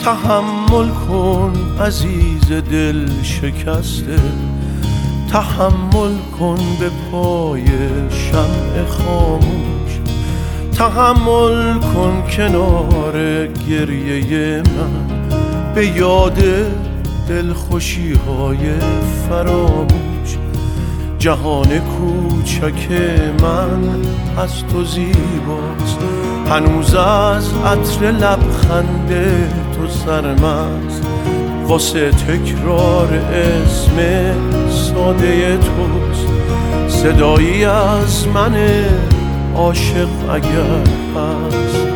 تحمل کن عزیز دل شکسته، تحمل کن به پای شمع خاموش، تحمل کن کنار گریه من به یاد دلخوشی های فراموش. جهان کوچک من از تو زیباست، هنوز از عطر لبخند تو سرمست، واسه تکرار اسم ساده توست صدایی از من عاشق اگر هست.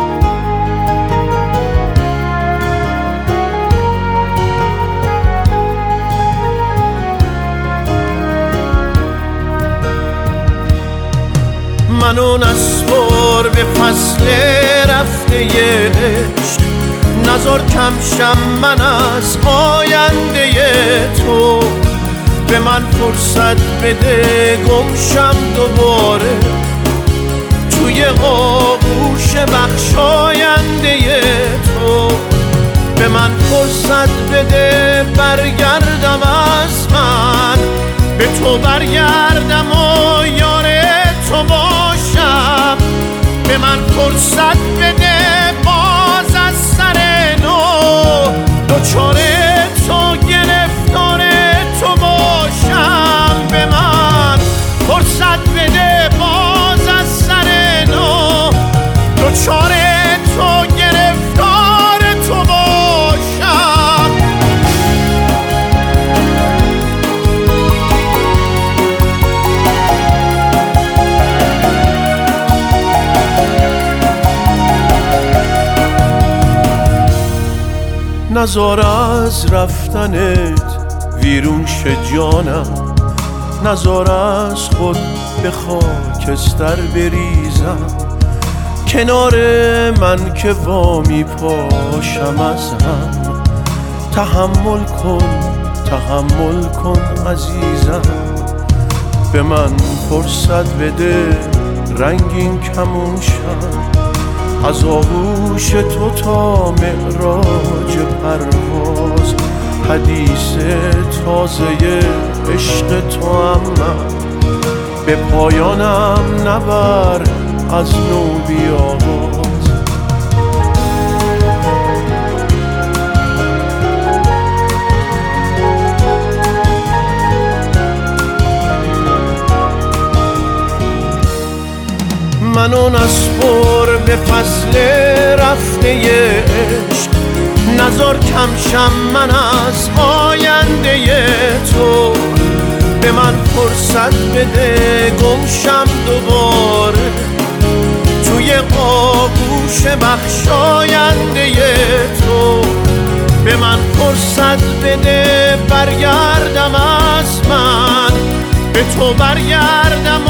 منو نسپار به فصل رفته عشق، نزار کمشم من از آینده تو، به من فرصت بده گمشم دوباره توی آغوش بخشاینده تو، به من فرصت بده برگردم از من به تو برگردم و یار تو باشم، به من فرصت بده باز از سر نو دچار تو گرفتار تو باشم، به من فرصت بده باز از سر نو دچار تو گرفتار تو باشم. نزار از رفتنت ویرون شه جانم، نزار از خود به خاکستر بریزم، کنار من که وامی پاشم از هم. تحمل کن عزیزم، به من فرصت بده رنگین کمون شم، از آغوش تو تا معراج پرواز حدیث تازه عشق تو هم من، به پایانم نبر از نو بیاواز. منو نسپار به فصل رفته عشق، نزار کمشم من از آینده تو، به من فرصت بده گمشم دوباره توی آغوش بخشاینده تو، به من فرصت بده برگردم از من به تو برگردم